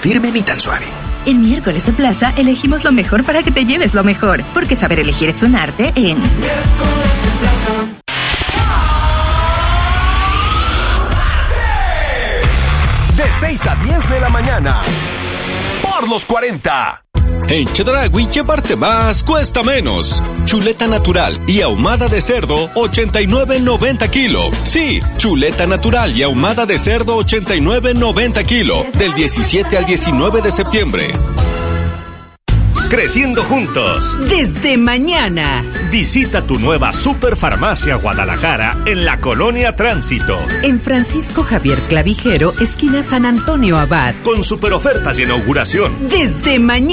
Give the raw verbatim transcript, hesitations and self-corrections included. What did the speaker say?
firme ni tan suave. En Miércoles de Plaza elegimos lo mejor para que te lleves lo mejor, porque saber elegir es un arte en Miércoles de Plaza. De seis a diez de la mañana, por los cuarenta. En Chedraui, llevarte más cuesta menos. Chuleta natural y ahumada de cerdo, ochenta y nueve noventa kilo. Sí, chuleta natural y ahumada de cerdo, ochenta y nueve noventa kilo. Del diecisiete al diecinueve de septiembre. Creciendo juntos. Desde mañana. Visita tu nueva Superfarmacia Guadalajara en la Colonia Tránsito. En Francisco Javier Clavijero, esquina San Antonio Abad. Con superofertas de inauguración. Desde mañana.